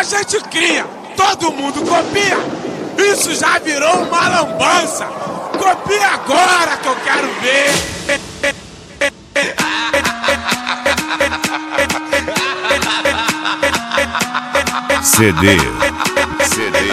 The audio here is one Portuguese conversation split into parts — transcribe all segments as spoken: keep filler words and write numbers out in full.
gente cria, todo mundo copia. Isso já virou uma lambança. Copia agora que eu quero ver. C D, C D,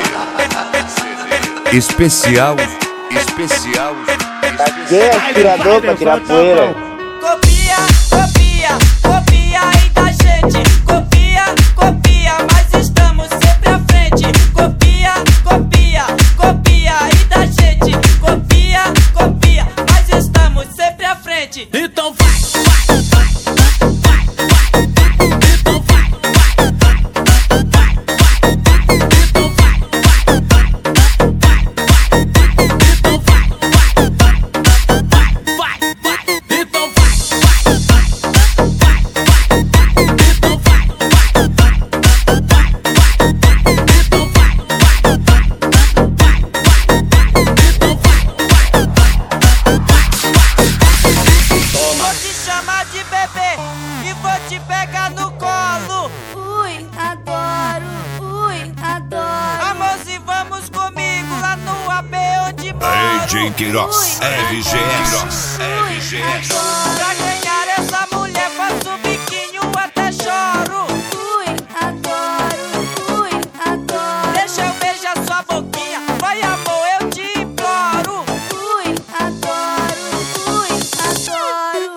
especial, especial. Aqui é aspirador pra tirar poeira. Copia, copia, copia aí da gente. Copia, copia, mas estamos sempre à frente. Copia, copia, copia aí da gente. Copia, copia, mas estamos sempre à frente. Então vai, vai, vai, vai, vai, vai. Então vai, vai, vai, vai, vai, vai. Então vai, vai, vai, vai, vai. Então vai, vai, vai, vai, vai. Então vai. Vou te chamar de bebê e vou te pegar no colo. Ui, adoro, ui, adoro. Amorzinho, vamos comigo lá no A B onde moro. A J Queiroz, R G S, R G S. Pra ganhar essa mulher faço um biquinho até choro. Ui, adoro, ui, adoro. Deixa eu beijar sua boquinha, vai amor, eu te imploro. Ui, adoro, ui, adoro.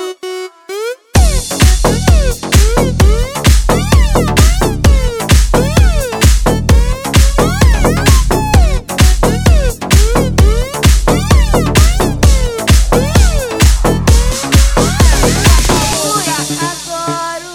Ui, adoro.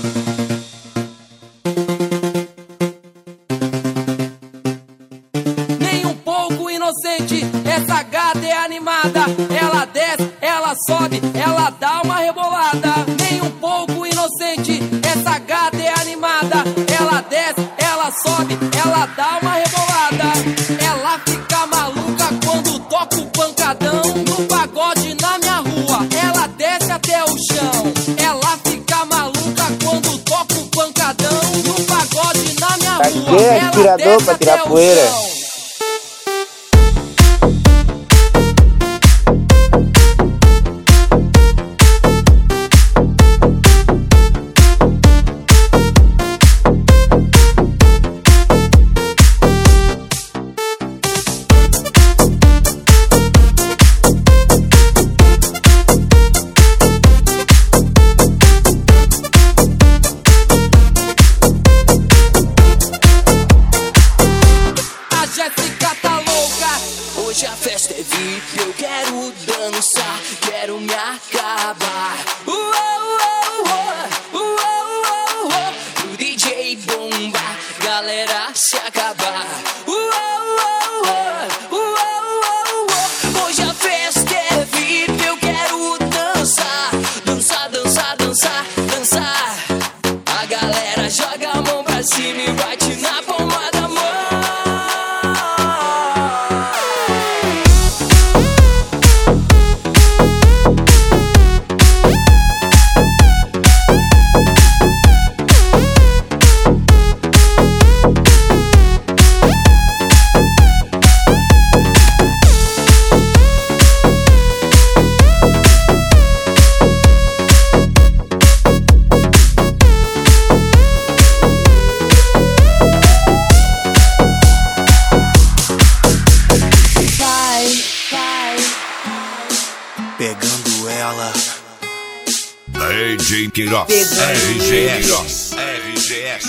Nem um pouco inocente, essa gata é animada. Ela desce, ela sobe, ela dá uma rebolada. Nem um pouco inocente, essa gata é animada. Ela desce, ela sobe, ela dá uma rebolada. Ela fica maluca quando toca o pancadão. No pagode na minha rua, ela desce até o chão. Ela fica maluca quando toca o pancadão. No pagode na minha Aqui rua, é ela aspirador desce pra tirar até o poeira. chão. A Jéssica tá louca. Hoje a festa é V I P, eu quero dançar, quero me acabar. Uou, uou, uou, uou, uou, uou. O D J bomba, galera se acabar. Uou, uou, uou, uou, uou, uou. Hoje a festa é V I P, eu quero dançar, dançar, dançar, dançar, dançar. A galera joga a mão pra cima e bate na palma da mão. Vai, vai. Pegando ela, A J Queiroz, R G S, R G S.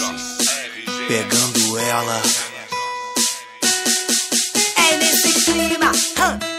pegando ela. É nesse clima, hum,